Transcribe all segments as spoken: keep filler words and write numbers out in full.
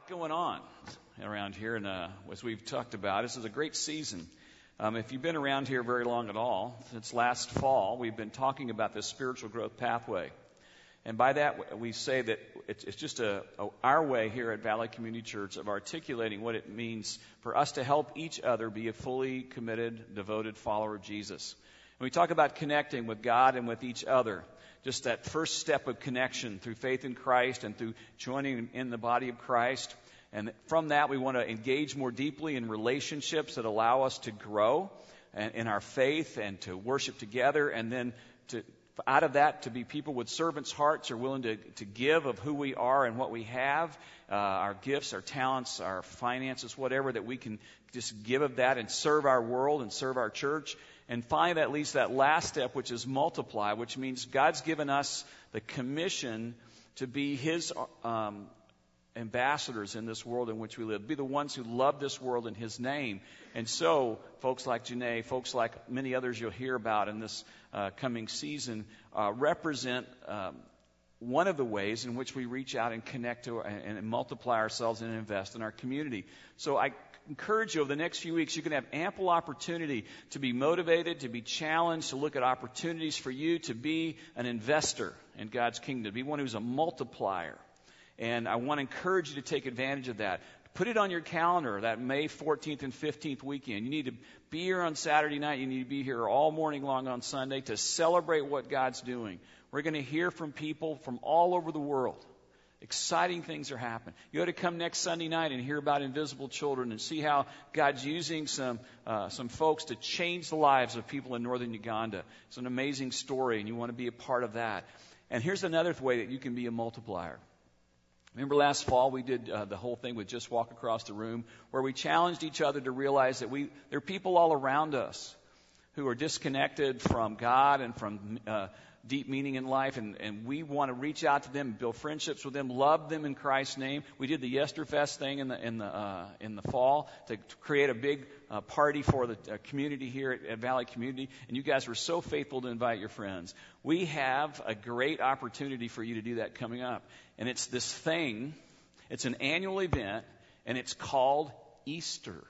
going on around here, and uh, as we've talked about, this is a great season. Um, if you've been around here very long at all, since last fall, we've been talking about this spiritual growth pathway. And by that, we say that it's, it's just a, a, our way here at Valley Community Church of articulating what it means for us to help each other be a fully committed, devoted follower of Jesus. And we talk about connecting with God and with each other. Just that first step of connection through faith in Christ and through joining in the body of Christ. And from that, we want to engage more deeply in relationships that allow us to grow in our faith and to worship together. And then to, out of that, to be people with servants' hearts, are willing to, to give of who we are and what we have, uh, our gifts, our talents, our finances, whatever, that we can just give of that and serve our world and serve our church. And find at least that last step, which is multiply, which means God's given us the commission to be His um, ambassadors in this world in which we live, be the ones who love this world in His name. And so, folks like Janae, folks like many others you'll hear about in this uh, coming season, uh, represent um, one of the ways in which we reach out and connect to and, and multiply ourselves and invest in our community. So I encourage you over the next few weeks, you can have ample opportunity to be motivated, to be challenged, to look at opportunities for you to be an investor in God's kingdom, to be one who's a multiplier. And I want to encourage you to take advantage of that. Put it on your calendar, that May fourteenth and fifteenth weekend. You need to be here on Saturday night. You need to be here all morning long on Sunday to celebrate what God's doing. We're going to hear from people from all over the world. Exciting things are happening. You ought to come next Sunday night and hear about Invisible Children and see how God's using some uh, some folks to change the lives of people in northern Uganda. It's an amazing story, and you want to be a part of that. And here's another way that you can be a multiplier. Remember last fall we did uh, the whole thing with Just Walk Across the Room, where we challenged each other to realize that we there are people all around us who are disconnected from God and from uh, deep meaning in life, and, and we want to reach out to them, build friendships with them, love them in Christ's name. We did the Yesterfest thing in the in the uh, in the fall to, to create a big uh, party for the uh, community here at, at Valley Community, and you guys were so faithful to invite your friends. We have a great opportunity for you to do that coming up, and it's this thing. It's an annual event, and it's called Easter.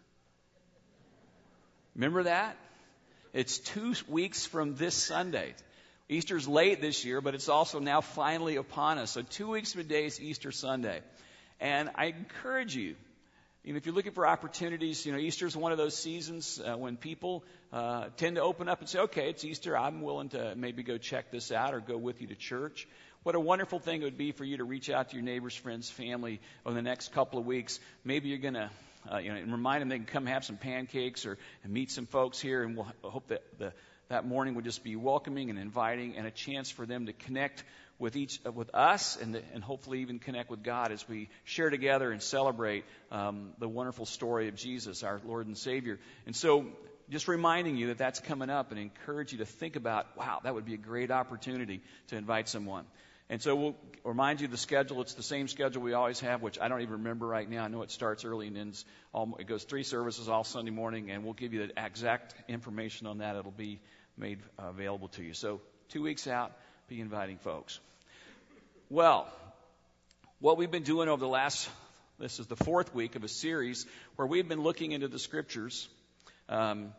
Remember that? It's two weeks from this Sunday. Easter's late this year, but it's also now finally upon us. So two weeks from today is Easter Sunday. And I encourage you, you know, if you're looking for opportunities, you know, Easter's one of those seasons uh, when people uh, tend to open up and say, okay, it's Easter. I'm willing to maybe go check this out or go with you to church. What a wonderful thing it would be for you to reach out to your neighbors, friends, family over the next couple of weeks. Maybe you're going to uh, you know, and remind them they can come have some pancakes or and meet some folks here, and we'll hope that the that morning would just be welcoming and inviting and a chance for them to connect with each with us and, and hopefully even connect with God as we share together and celebrate um, the wonderful story of Jesus, our Lord and Savior. And so just reminding you that that's coming up, and encourage you to think about, wow, that would be a great opportunity to invite someone. And so we'll remind you of the schedule. It's the same schedule we always have, which I don't even remember right now. I know it starts early and ends, all, it goes three services all Sunday morning, and we'll give you the exact information on that. It'll be made available to you. So two weeks out, be inviting folks. Well, what we've been doing over the last, this is the fourth week of a series where we've been looking into the Scriptures, um,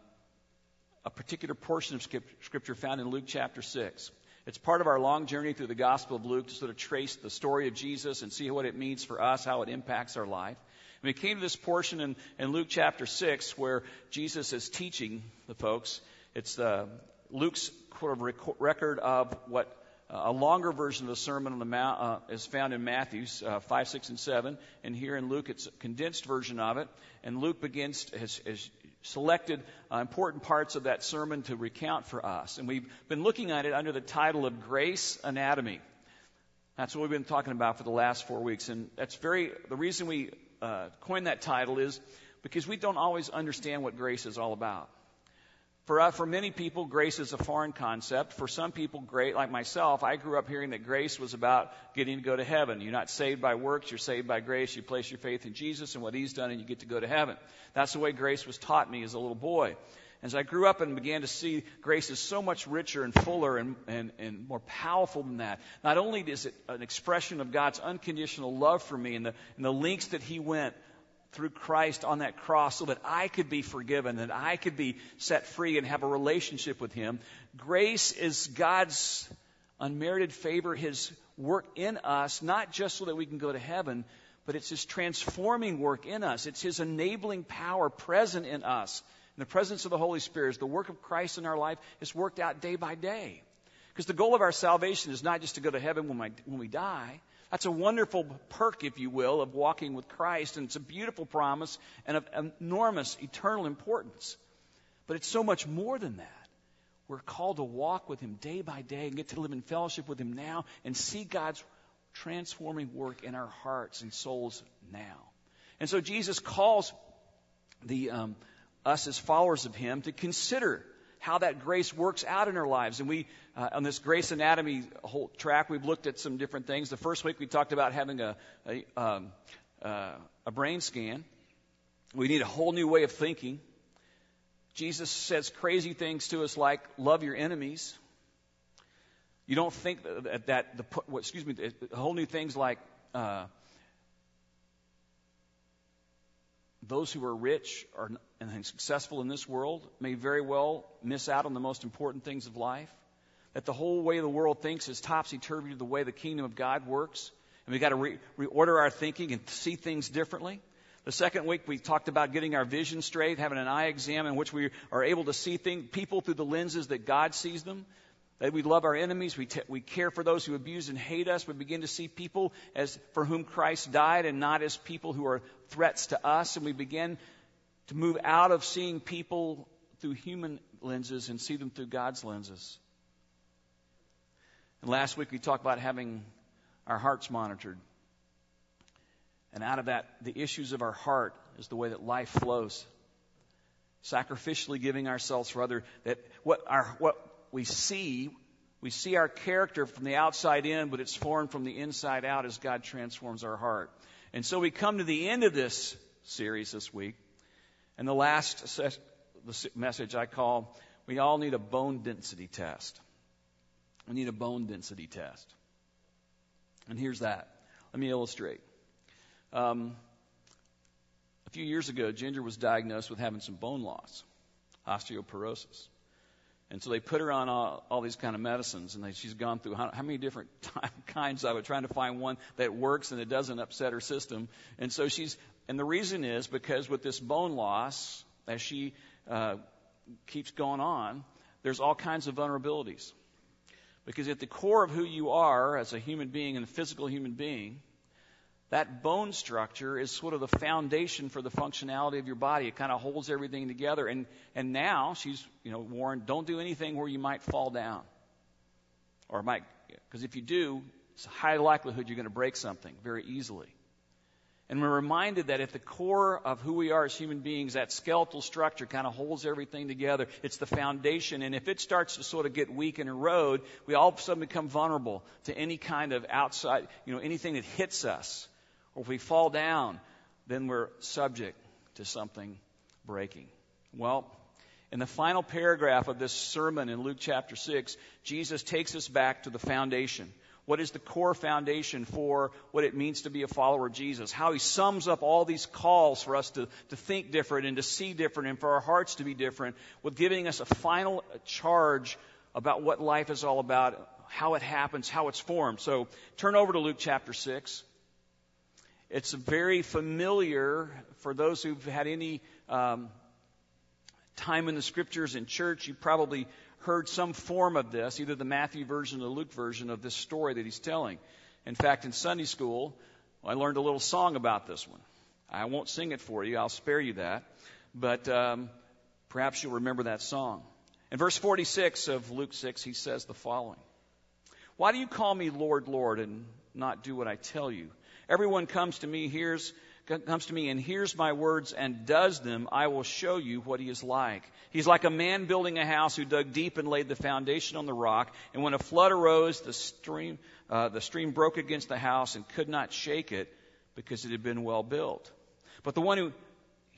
a particular portion of Scripture found in Luke chapter six. It's part of our long journey through the Gospel of Luke to sort of trace the story of Jesus and see what it means for us, how it impacts our life. And we came to this portion in, in Luke chapter six where Jesus is teaching the folks. It's uh, Luke's sort of rec- record of what uh, a longer version of the Sermon on the Mount uh, is found in Matthew's uh, five, six, and seven. And here in Luke, it's a condensed version of it. And Luke begins, has, has selected uh, important parts of that sermon to recount for us. And we've been looking at it under the title of Grace Anatomy. That's what we've been talking about for the last four weeks. And that's very, the reason we uh, coined that title is because we don't always understand what grace is all about. For uh, for many people, grace is a foreign concept. For some people, great, like myself, I grew up hearing that grace was about getting to go to heaven. You're not saved by works, you're saved by grace. You place your faith in Jesus and what He's done, and you get to go to heaven. That's the way grace was taught me as a little boy. As I grew up and began to see grace is so much richer and fuller and, and, and more powerful than that. Not only is it an expression of God's unconditional love for me and the, and the lengths that He went through Christ on that cross so that I could be forgiven, that I could be set free and have a relationship with Him. Grace is God's unmerited favor, His work in us, not just so that we can go to heaven, but it's His transforming work in us. It's His enabling power present in us. And the presence of the Holy Spirit, is the work of Christ in our life, is worked out day by day. Because the goal of our salvation is not just to go to heaven when, my, when we die. That's a wonderful perk, if you will, of walking with Christ. And it's a beautiful promise and of enormous eternal importance. But it's so much more than that. We're called to walk with Him day by day and get to live in fellowship with Him now and see God's transforming work in our hearts and souls now. And so Jesus calls the um, us as followers of Him to consider how that grace works out in our lives. And we, uh, on this Grace Anatomy whole track, we've looked at some different things. The first week we talked about having a, a, um, uh, a brain scan. We need a whole new way of thinking. Jesus says crazy things to us like, love your enemies. You don't think that, that the, well, excuse me, whole new things like, uh, those who are rich are, and successful in this world may very well miss out on the most important things of life. That the whole way the world thinks is topsy-turvy to the way the kingdom of God works. And we've got to re- reorder our thinking and see things differently. The second week we talked about getting our vision straight, having an eye exam in which we are able to see things, people through the lenses that God sees them. That we love our enemies, we, t- we care for those who abuse and hate us. We begin to see people as for whom Christ died and not as people who are threats to us. And we begin to move out of seeing people through human lenses and see them through God's lenses. And last week we talked about having our hearts monitored. And out of that, the issues of our heart is the way that life flows. Sacrificially giving ourselves for other, that what our, what we see, we see our character from the outside in, but it's formed from the inside out as God transforms our heart. And so we come to the end of this series this week. And the last ses- the message I call, we all need a bone density test. We need a bone density test. And here's that. Let me illustrate. Um, a few years ago, Ginger was diagnosed with having some bone loss, osteoporosis. And so they put her on all, all these kind of medicines, and they, she's gone through how, how many different time, kinds of it, trying to find one that works and it doesn't upset her system. And so she's, and the reason is because with this bone loss, as she uh, keeps going on, there's all kinds of vulnerabilities. Because at the core of who you are as a human being and a physical human being, that bone structure is sort of the foundation for the functionality of your body. It kind of holds everything together. And and now she's, you know, warned, don't do anything where you might fall down. Or might, because if you do, it's a high likelihood you're going to break something very easily. And we're reminded that at the core of who we are as human beings, that skeletal structure kind of holds everything together. It's the foundation. And if it starts to sort of get weak and erode, we all of a sudden become vulnerable to any kind of outside, you know, anything that hits us. Or if we fall down, then we're subject to something breaking. Well, in the final paragraph of this sermon in Luke chapter six, Jesus takes us back to the foundation. What is the core foundation for what it means to be a follower of Jesus? How He sums up all these calls for us to, to think different and to see different and for our hearts to be different, with giving us a final charge about what life is all about, how it happens, how it's formed. So turn over to Luke chapter six. It's very familiar for those who've had any um, time in the Scriptures in church. You probably heard some form of this, either the Matthew version or the Luke version of this story that he's telling. In fact, in Sunday school, I learned a little song about this one. I won't sing it for you. I'll spare you that. But um, perhaps you'll remember that song. In verse forty-six of Luke six, he says the following. Why do you call me Lord, Lord, and not do what I tell you? Everyone comes to me, hears, comes to me and hears my words and does them. I will show you what he is like. He's like a man building a house who dug deep and laid the foundation on the rock. And when a flood arose, the stream, uh, the stream broke against the house and could not shake it because it had been well built. But the one who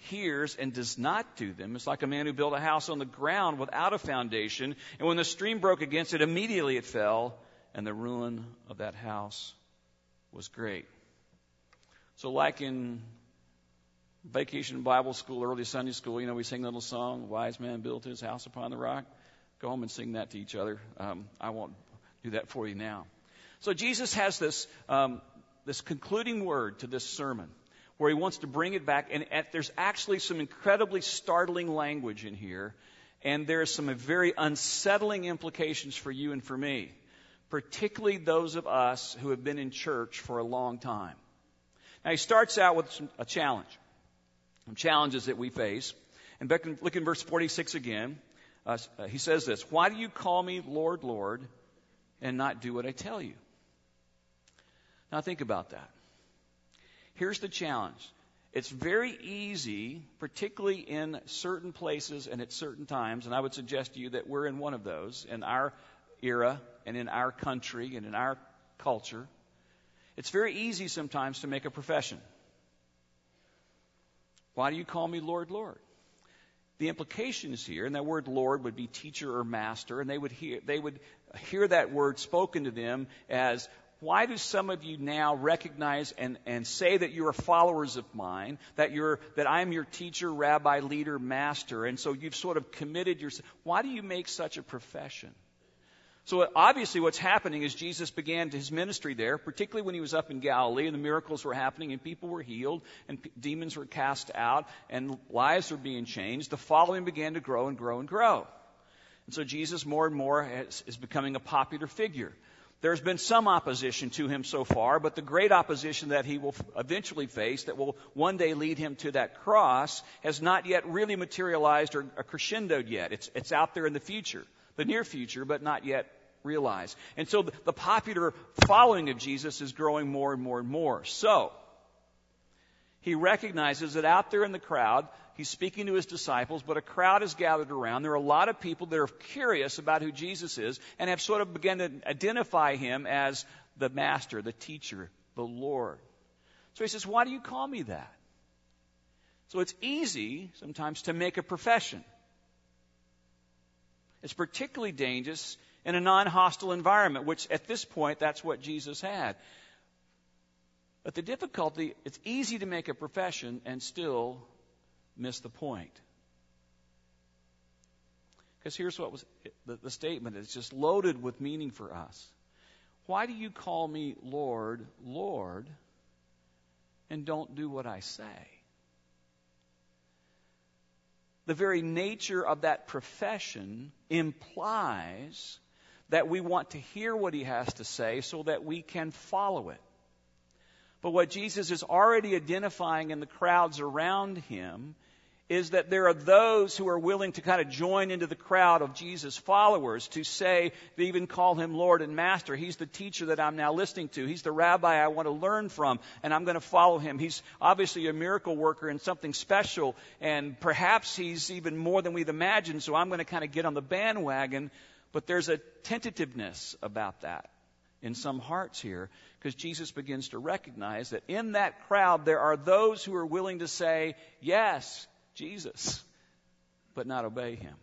hears and does not do them is like a man who built a house on the ground without a foundation, and when the stream broke against it, immediately it fell, and the ruin of that house was great. So like in Vacation Bible School, early Sunday school, you know, we sing the little song, "Wise man built his house upon the rock." Go home and sing that to each other. Um, I won't do that for you now. So Jesus has this um, this concluding word to this sermon where he wants to bring it back. And at, there's actually some incredibly startling language in here. And there's some very unsettling implications for you and for me, particularly those of us who have been in church for a long time. Now, he starts out with some, a challenge, some challenges that we face. And back in, look in verse forty-six again. Uh, he says this, "Why do you call me Lord, Lord, and not do what I tell you?" Now, think about that. Here's the challenge. It's very easy, particularly in certain places and at certain times, and I would suggest to you that we're in one of those, in our era and in our country and in our culture. It's very easy sometimes to make a profession. Why do you call me Lord, Lord? The implications here, and that word Lord would be teacher or master, and they would hear, they would hear that word spoken to them as, why do some of you now recognize and, and say that you are followers of mine, that you're that I'm your teacher, rabbi, leader, master, and so you've sort of committed yourself. Why do you make such a profession? So obviously what's happening is Jesus began his ministry there, particularly when he was up in Galilee, and the miracles were happening, and people were healed, and p- demons were cast out, and lives were being changed. The following began to grow and grow and grow. And so Jesus more and more has, is becoming a popular figure. There's been some opposition to him so far, but the great opposition that he will eventually face, that will one day lead him to that cross, has not yet really materialized or, or crescendoed yet. It's, it's out there in the future, the near future, but not yet realized. And so the, the popular following of Jesus is growing more and more and more. So he recognizes that out there in the crowd, he's speaking to his disciples, but a crowd is gathered around. There are a lot of people that are curious about who Jesus is and have sort of begun to identify him as the master, the teacher, the Lord. So he says, why do you call me that? So it's easy sometimes to make a profession. It's particularly dangerous in a non-hostile environment, which at this point, that's what Jesus had. But the difficulty, it's easy to make a profession and still miss the point. Because here's what was the, the statement. It's just loaded with meaning for us. Why do you call me Lord, Lord, and don't do what I say? The very nature of that profession implies that we want to hear what he has to say so that we can follow it. But what Jesus is already identifying in the crowds around him is that there are those who are willing to kind of join into the crowd of Jesus' followers to say, they even call him Lord and Master. He's the teacher that I'm now listening to. He's the rabbi I want to learn from, and I'm going to follow him. He's obviously a miracle worker and something special, and perhaps he's even more than we've imagined, so I'm going to kind of get on the bandwagon. But there's a tentativeness about that in some hearts here, because Jesus begins to recognize that in that crowd there are those who are willing to say, yes, Jesus, but not obey him.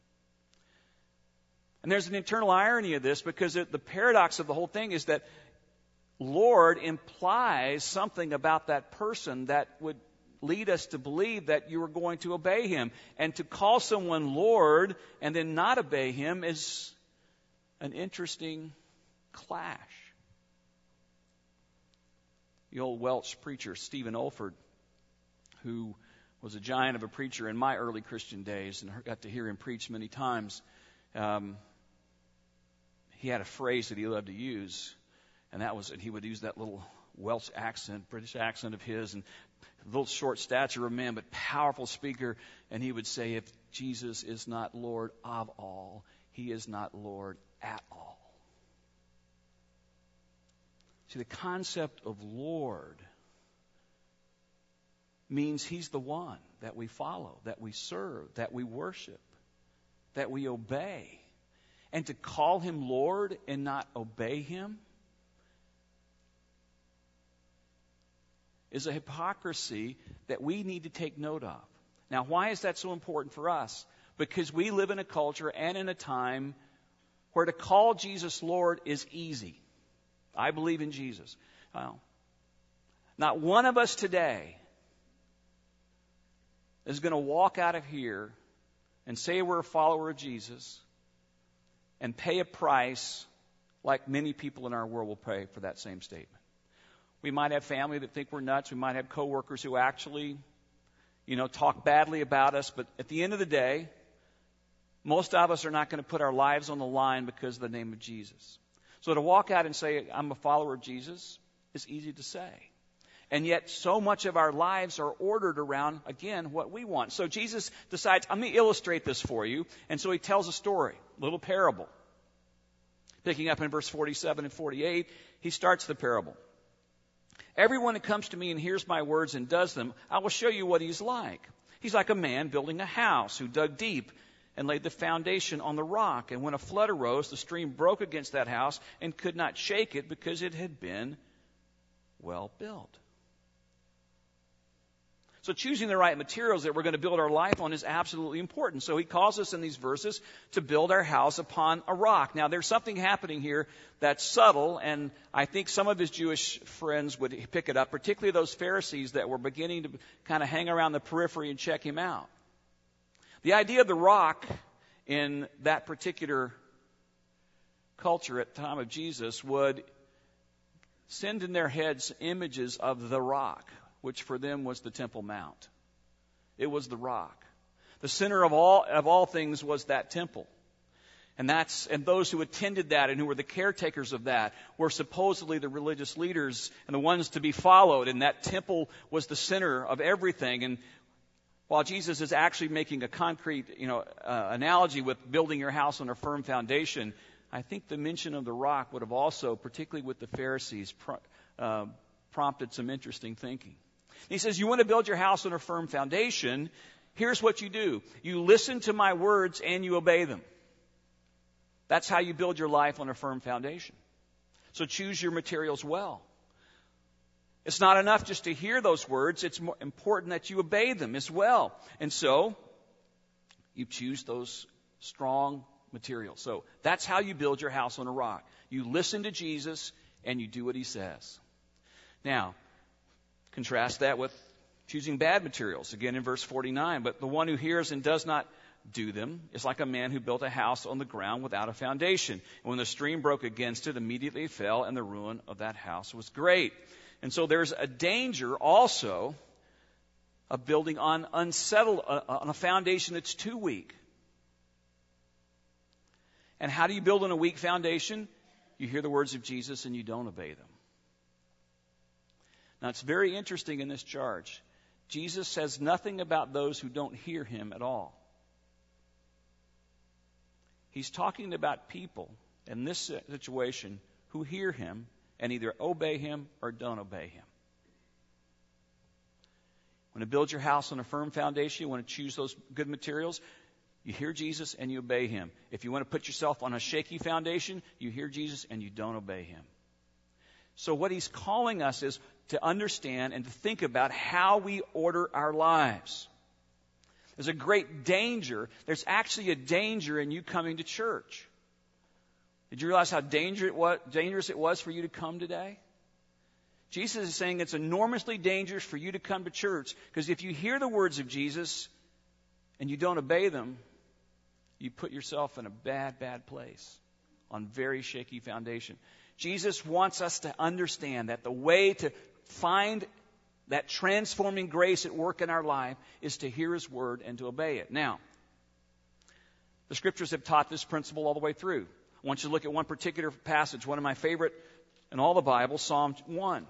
And there's an internal irony of this, because it, the paradox of the whole thing is that Lord implies something about that person that would lead us to believe that you are going to obey him. And to call someone Lord and then not obey him is an interesting clash. The old Welsh preacher, Stephen Olford, who was a giant of a preacher in my early Christian days, and got to hear him preach many times. Um, he had a phrase that he loved to use, and that was that he would use that little Welsh accent, British accent of his, and little short stature of man, but powerful speaker. And he would say, if Jesus is not Lord of all, he is not Lord at all. See, the concept of Lord means he's the one that we follow, that we serve, that we worship, that we obey. And to call him Lord and not obey him is a hypocrisy that we need to take note of. Now, why is that so important for us? Because we live in a culture and in a time where to call Jesus Lord is easy. I believe in Jesus. Well, not one of us today is going to walk out of here and say we're a follower of Jesus and pay a price like many people in our world will pay for that same statement. We might have family that think we're nuts. We might have coworkers who actually, you know, talk badly about us. But at the end of the day, most of us are not going to put our lives on the line because of the name of Jesus. So to walk out and say, I'm a follower of Jesus, is easy to say. And yet so much of our lives are ordered around, again, what we want. So Jesus decides, I'm going to illustrate this for you. And so he tells a story, a little parable. Picking up in verse forty-seven and forty-eight, he starts the parable. Everyone that comes to me and hears my words and does them, I will show you what he's like. He's like a man building a house who dug deep and laid the foundation on the rock. And when a flood arose, the stream broke against that house and could not shake it because it had been well built. So choosing the right materials that we're going to build our life on is absolutely important. So he calls us in these verses to build our house upon a rock. Now, there's something happening here that's subtle, and I think some of his Jewish friends would pick it up, particularly those Pharisees that were beginning to kind of hang around the periphery and check him out. The idea of the rock in that particular culture at the time of Jesus would send in their heads images of the rock, which for them was the Temple Mount. It was the rock. The center of all of all things was that temple. And that's and those who attended that and who were the caretakers of that were supposedly the religious leaders and the ones to be followed. And that temple was the center of everything. And while Jesus is actually making a concrete, you know, uh, analogy with building your house on a firm foundation, I think the mention of the rock would have also, particularly with the Pharisees, pro- uh, prompted some interesting thinking. He says, you want to build your house on a firm foundation, here's what you do. You listen to my words and you obey them. That's how you build your life on a firm foundation. So choose your materials well. It's not enough just to hear those words. It's more important that you obey them as well. And so you choose those strong materials. So that's how you build your house on a rock. You listen to Jesus and you do what he says. Now, contrast that with choosing bad materials. Again in verse forty-nine, but the one who hears and does not do them is like a man who built a house on the ground without a foundation. And when the stream broke against it, immediately it fell, and the ruin of that house was great. And so there's a danger also of building on unsettled, uh, on a foundation that's too weak. And how do you build on a weak foundation? You hear the words of Jesus and you don't obey them. Now, it's very interesting in this charge. Jesus says nothing about those who don't hear him at all. He's talking about people in this situation who hear him and either obey him or don't obey him. You want to build your house on a firm foundation, you want to choose those good materials, you hear Jesus and you obey him. If you want to put yourself on a shaky foundation, you hear Jesus and you don't obey him. So what he's calling us is to understand and to think about how we order our lives. There's a great danger. There's actually a danger in you coming to church. Did you realize how dangerous it was, dangerous it was for you to come today? Jesus is saying it's enormously dangerous for you to come to church, because if you hear the words of Jesus and you don't obey them, you put yourself in a bad, bad place on very shaky foundation. Jesus wants us to understand that the way to find that transforming grace at work in our life is to hear his word and to obey it. Now, the scriptures have taught this principle all the way through. I want you to look at one particular passage, one of my favorite in all the Bible, Psalm one.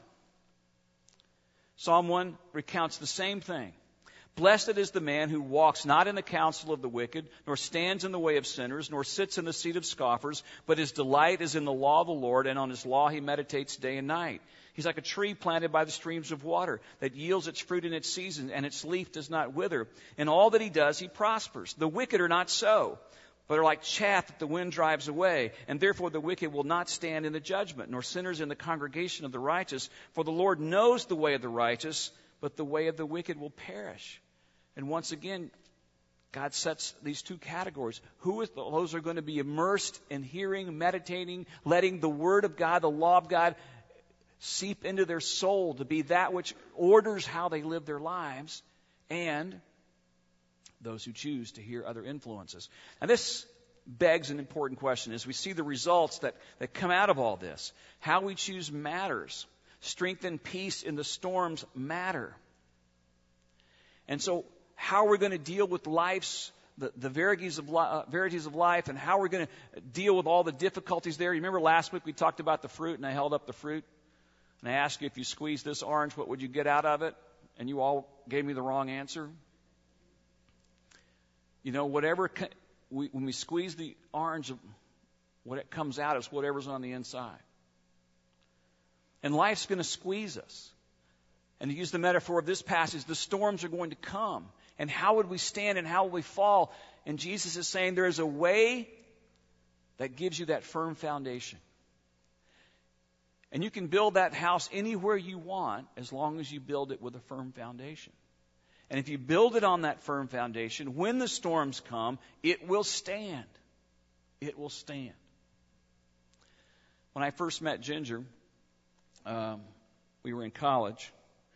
Psalm one recounts the same thing. Blessed is the man who walks not in the counsel of the wicked, nor stands in the way of sinners, nor sits in the seat of scoffers, but his delight is in the law of the Lord, and on his law he meditates day and night. He's like a tree planted by the streams of water that yields its fruit in its season, and its leaf does not wither. In all that he does, he prospers. The wicked are not so, but are like chaff that the wind drives away. And therefore the wicked will not stand in the judgment, nor sinners in the congregation of the righteous. For the Lord knows the way of the righteous, but the way of the wicked will perish. And once again, God sets these two categories. Who is those who are going to be immersed in hearing, meditating, letting the Word of God, the law of God, seep into their soul to be that which orders how they live their lives, and those who choose to hear other influences. And this begs an important question as we see the results that, that come out of all this. How we choose matters. Strength and peace in the storms matter. And so how we're going to deal with life's, the, the verities of, li- uh, verities of life, and how we're going to deal with all the difficulties there. You remember last week we talked about the fruit, and I held up the fruit. And I asked you, if you squeeze this orange, what would you get out of it? And you all gave me the wrong answer. You know, whatever, we, when we squeeze the orange, what it comes out is whatever's on the inside. And life's going to squeeze us. And to use the metaphor of this passage, the storms are going to come. And how would we stand and how will we fall? And Jesus is saying there is a way that gives you that firm foundation. And you can build that house anywhere you want as long as you build it with a firm foundation. And if you build it on that firm foundation, when the storms come, it will stand. It will stand. When I first met Ginger, um, we were in college.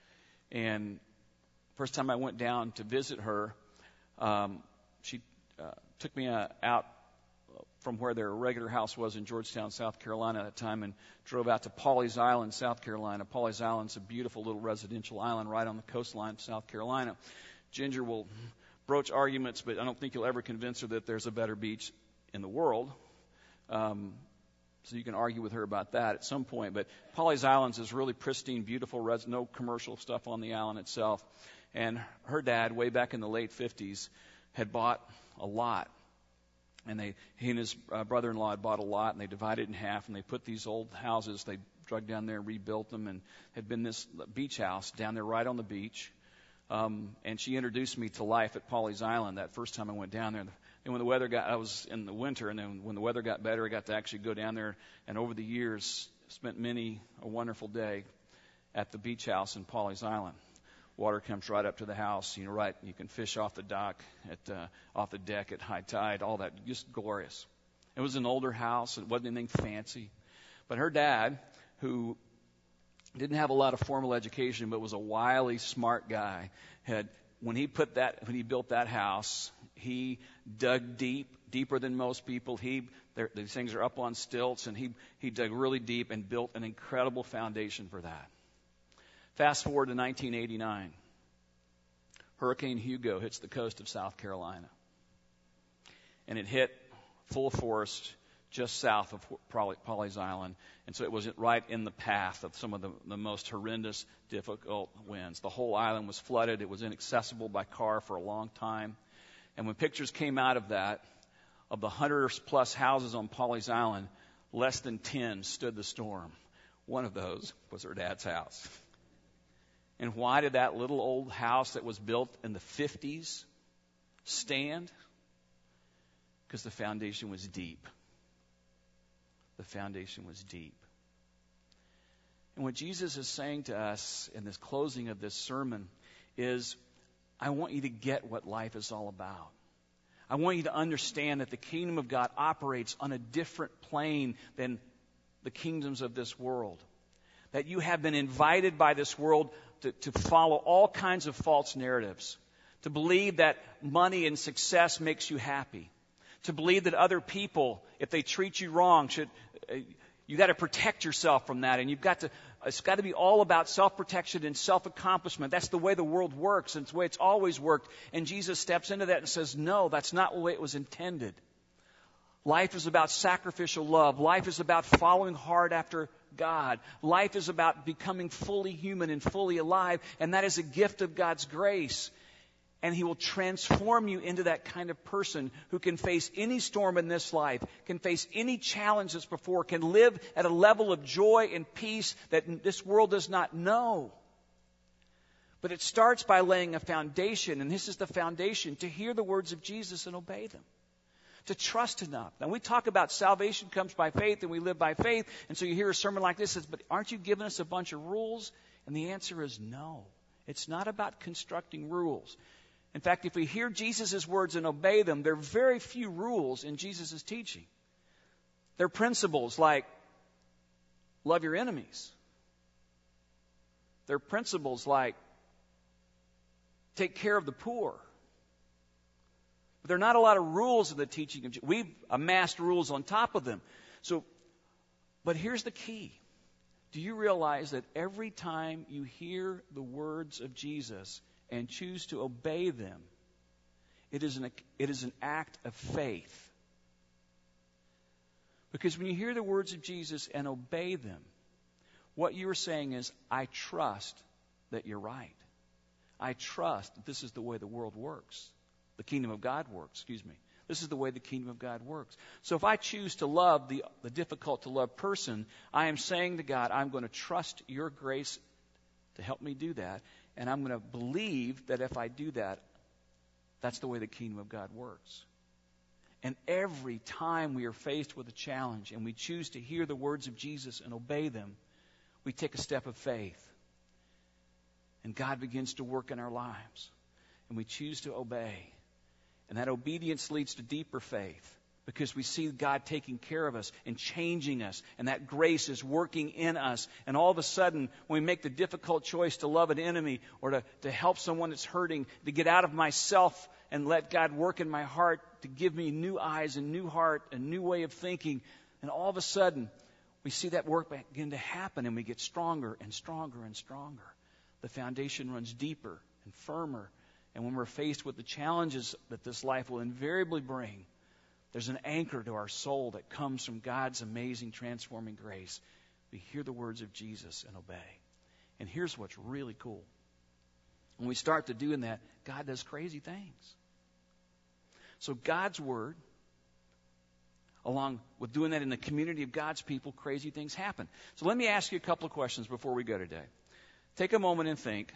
And first time I went down to visit her, um, she uh, took me uh, out from where their regular house was in Georgetown, South Carolina at the time, and drove out to Pawleys Island, South Carolina. Pawleys Island's a beautiful little residential island right on the coastline of South Carolina. Ginger will broach arguments, but I don't think you'll ever convince her that there's a better beach in the world. Um, so you can argue with her about that at some point. But Pawleys Island is really pristine, beautiful, res- no commercial stuff on the island itself. And her dad, way back in the late fifties, had bought a lot. And they, he and his uh, brother-in-law had bought a lot, and they divided it in half, and they put these old houses, they drug down there and rebuilt them, and had been this beach house down there right on the beach. Um, and she introduced me to life at Pawleys Island that first time I went down there. And when the weather got, I was in the winter, and then when the weather got better, I got to actually go down there, and over the years, spent many a wonderful day at the beach house in Pawleys Island. Water comes right up to the house, you know, right, you can fish off the dock, at uh, off the deck at high tide, all that, just glorious. It was an older house, it wasn't anything fancy. But her dad, who didn't have a lot of formal education, but was a wily, smart guy, had, when he put that, when he built that house, he dug deep, deeper than most people. He, these things are up on stilts, and he, he dug really deep and built an incredible foundation for that. Fast forward to nineteen eighty-nine. Hurricane Hugo hits the coast of South Carolina. And it hit full force just south of Pawleys Island. And so it was right in the path of some of the, the most horrendous, difficult winds. The whole island was flooded. It was inaccessible by car for a long time. And when pictures came out of that, of the hundred plus houses on Pawleys Island, less than ten stood the storm. One of those was her dad's house. And why did that little old house that was built in the fifties stand? Because the foundation was deep. The foundation was deep. And what Jesus is saying to us in this closing of this sermon is, I want you to get what life is all about. I want you to understand that the kingdom of God operates on a different plane than the kingdoms of this world. That you have been invited by this world to, to follow all kinds of false narratives. To believe that money and success makes you happy. To believe that other people, if they treat you wrong, should uh, you got to protect yourself from that, and you've got to. It's got to be all about self-protection and self-accomplishment. That's the way the world works, and it's the way it's always worked. And Jesus steps into that and says, no, that's not the way it was intended. Life is about sacrificial love. Life is about following hard after God. Life is about becoming fully human and fully alive, and that is a gift of God's grace. And He will transform you into that kind of person who can face any storm in this life, can face any challenge that's before, can live at a level of joy and peace that this world does not know. But it starts by laying a foundation, and this is the foundation, to hear the words of Jesus and obey them. to trust enough. Now, we talk about salvation comes by faith and we live by faith. And so you hear a sermon like this, says, but aren't you giving us a bunch of rules? And the answer is no. It's not about constructing rules. In fact, if we hear Jesus' words and obey them, there are very few rules in Jesus' teaching. There are principles like love your enemies. There are principles like take care of the poor. But there are not a lot of rules in the teaching of Jesus. We've amassed rules on top of them. So, but here's the key. Do you realize that every time you hear the words of Jesus and choose to obey them, it is an, it is an act of faith? Because when you hear the words of Jesus and obey them, what you are saying is, I trust that you're right. I trust that this is the way the world works. The kingdom of God works, excuse me. This is the way the kingdom of God works. So if I choose to love the, the difficult to love person, I am saying to God, I'm going to trust your grace to help me do that. And I'm going to believe that if I do that, that's the way the kingdom of God works. And every time we are faced with a challenge and we choose to hear the words of Jesus and obey them, we take a step of faith. And God begins to work in our lives. And we choose to obey. And that obedience leads to deeper faith because we see God taking care of us and changing us. And that grace is working in us. And all of a sudden, when we make the difficult choice to love an enemy or to, to help someone that's hurting, to get out of myself and let God work in my heart to give me new eyes and new heart, a new way of thinking. And all of a sudden, we see that work begin to happen and we get stronger and stronger and stronger. The foundation runs deeper and firmer. And when we're faced with the challenges that this life will invariably bring, there's an anchor to our soul that comes from God's amazing transforming grace. We hear the words of Jesus and obey. And here's what's really cool. When we start to doing that, God does crazy things. So God's word, along with doing that in the community of God's people, crazy things happen. So let me ask you a couple of questions before we go today. Take a moment and think.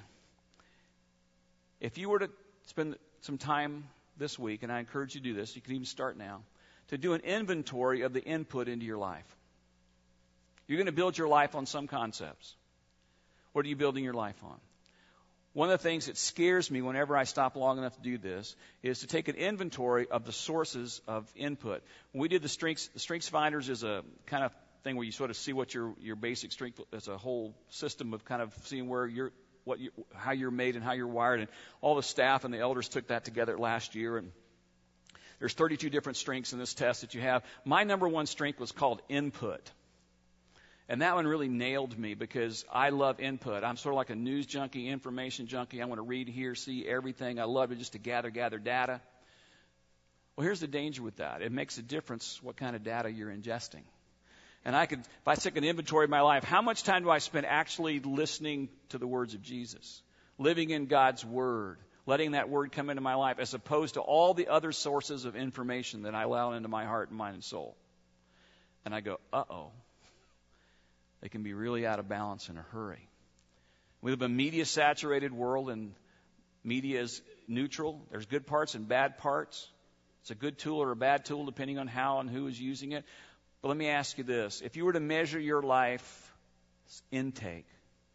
If you were to spend some time this week, and I encourage you to do this, you can even start now, to do an inventory of the input into your life. You're going to build your life on some concepts. What are you building your life on? One of the things that scares me whenever I stop long enough to do this is to take an inventory of the sources of input. When we did the strengths, the strengths finders is a kind of thing where you sort of see what your, your basic strength is, a whole system of kind of seeing where you're, what you, how you're made and how you're wired. And all the staff and the elders took that together last year. And there's thirty-two different strengths in this test that you have. My number one strength was called input. And that one really nailed me because I love input. I'm sort of like a news junkie, information junkie. I want to read, hear, see everything. I love it just to gather, gather data. Well, here's the danger with that. It makes a difference what kind of data you're ingesting. And I could, if I took an inventory of my life, how much time do I spend actually listening to the words of Jesus? Living in God's Word, letting that Word come into my life, as opposed to all the other sources of information that I allow into my heart and mind and soul. And I go, uh-oh. They can be really out of balance in a hurry. We live in a media-saturated world, and media is neutral. There's good parts and bad parts. It's a good tool or a bad tool depending on how and who is using it. But let me ask you this. If you were to measure your life intake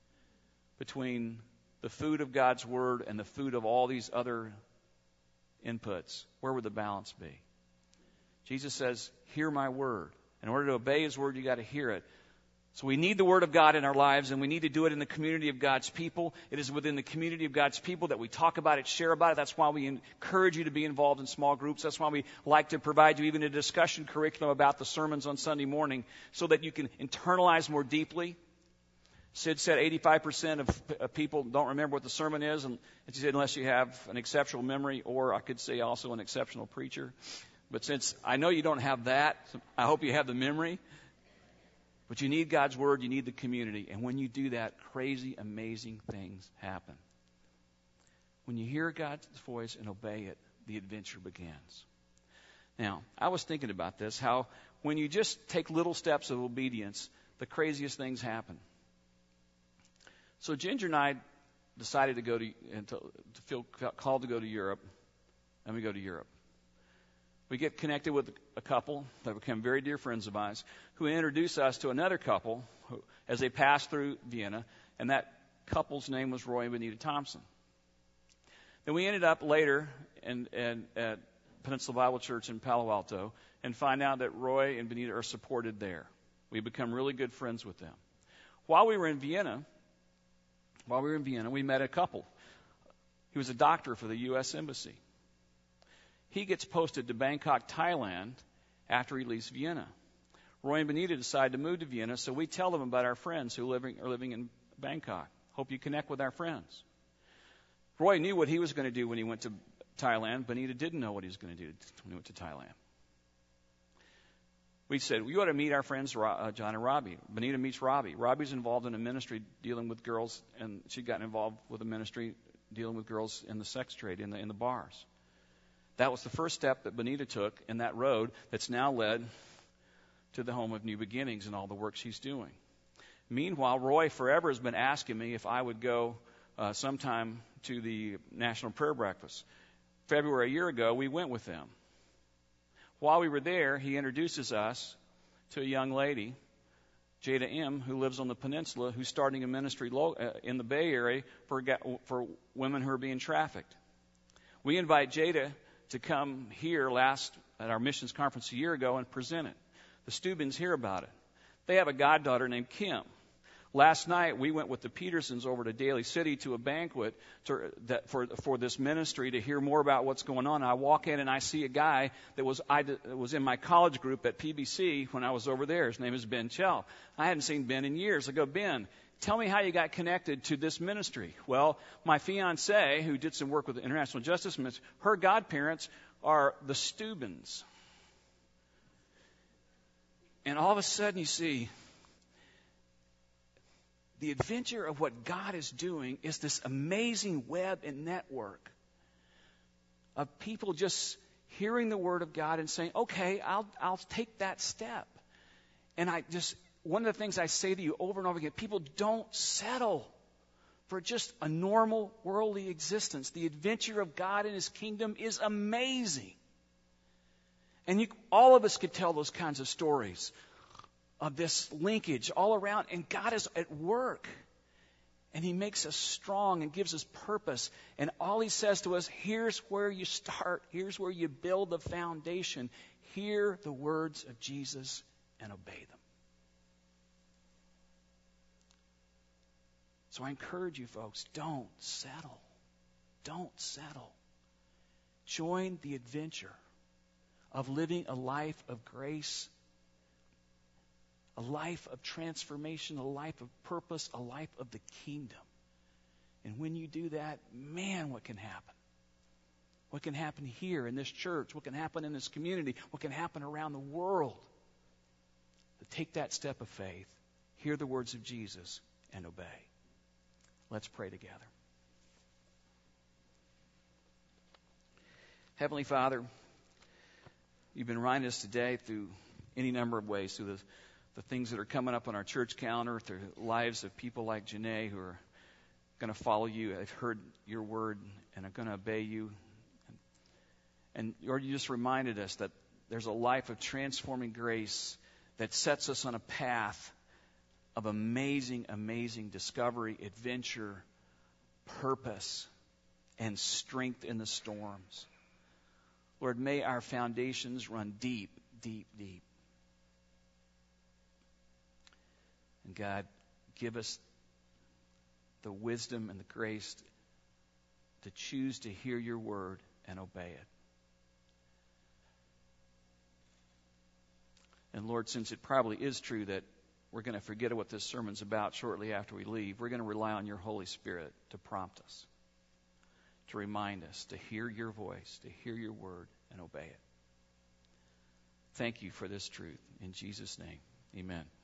between the food of God's Word and the food of all these other inputs, where would the balance be? Jesus says, hear my word. In order to obey His word, you got to hear it. So we need the Word of God in our lives, and we need to do it in the community of God's people. It is within the community of God's people that we talk about it, share about it. That's why we encourage you to be involved in small groups. That's why we like to provide you even a discussion curriculum about the sermons on Sunday morning so that you can internalize more deeply. Sid said eighty-five percent of people don't remember what the sermon is, and she said unless you have an exceptional memory, or I could say also an exceptional preacher. But since I know you don't have that, I hope you have the memory. But you need God's Word, you need the community. And when you do that, crazy, amazing things happen. When you hear God's voice and obey it, the adventure begins. Now, I was thinking about this, how when you just take little steps of obedience, the craziest things happen. So Ginger and I decided to go to, to, to feel called to go to Europe, and we go to Europe. we get connected with a couple that become very dear friends of mine who introduce us to another couple who, as they pass through Vienna, and that couple's name was Roy and Benita Thompson. Then we ended up later in, in, at Peninsula Bible Church in Palo Alto and find out that Roy and Benita are supported there. We become really good friends with them. While we were in Vienna, while we were in Vienna, we met a couple. He was a doctor for the U S Embassy. He gets posted to Bangkok, Thailand, after he leaves Vienna. Roy and Benita decide to move to Vienna, so we tell them about our friends who are living, are living in Bangkok. Hope you connect with our friends. Roy knew what he was going to do when he went to Thailand. Benita didn't know what he was going to do when he went to Thailand. We said, well, you ought to meet our friends, uh, John and Robbie. Benita meets Robbie. Robbie's involved in a ministry dealing with girls, and she'd gotten involved with a ministry dealing with girls in the sex trade, in the, in the bars. That was the first step that Benita took in that road that's now led to the Home of New Beginnings and all the work she's doing. Meanwhile, Roy forever has been asking me if I would go uh, sometime to the National Prayer Breakfast. February a year ago, we went with them. While we were there, he introduces us to a young lady, Jada M., who lives on the peninsula, who's starting a ministry lo- uh, in the Bay Area for, for women who are being trafficked. We invite Jada to come here last at our missions conference a year ago and present it. The Steubens hear about it. They have a goddaughter named Kim. Last night, we went with the Petersons over to Daly City to a banquet to, that, for, for this ministry to hear more about what's going on. I walk in and I see a guy that was, I, that was in my college group at P B C when I was over there. His name is Ben Chell. I hadn't seen Ben in years. I go, Ben, tell me how you got connected to this ministry. Well, my fiancée, who did some work with the International Justice Ministry, her godparents are the Steubens. And all of a sudden you see the adventure of what God is doing is this amazing web and network of people just hearing the Word of God and saying, okay, I'll I'll take that step. And I just, one of the things I say to you over and over again, people don't settle for just a normal worldly existence. The adventure of God and His kingdom is amazing. And you, all of us could tell those kinds of stories of this linkage all around, and God is at work, and He makes us strong and gives us purpose, and all He says to us, here's where you start, here's where you build the foundation, hear the words of Jesus and obey them. So I encourage you folks, don't settle, don't settle. Join the adventure of living a life of grace, a life of transformation, a life of purpose, a life of the kingdom. And when you do that, man, what can happen? What can happen here in this church? What can happen in this community? What can happen around the world? To take that step of faith, hear the words of Jesus, and obey. Let's pray together. Heavenly Father, You've been reminding us today through any number of ways, through the the things that are coming up on our church calendar, through the lives of people like Janae who are going to follow You. I've heard Your word and are going to obey You. And Lord, You just reminded us that there's a life of transforming grace that sets us on a path of amazing, amazing discovery, adventure, purpose, and strength in the storms. Lord, may our foundations run deep, deep, deep. And God, give us the wisdom and the grace to choose to hear Your word and obey it. And Lord, since it probably is true that we're going to forget what this sermon's about shortly after we leave, we're going to rely on Your Holy Spirit to prompt us, to remind us, to hear Your voice, to hear Your word and obey it. Thank You for this truth. In Jesus' name, amen.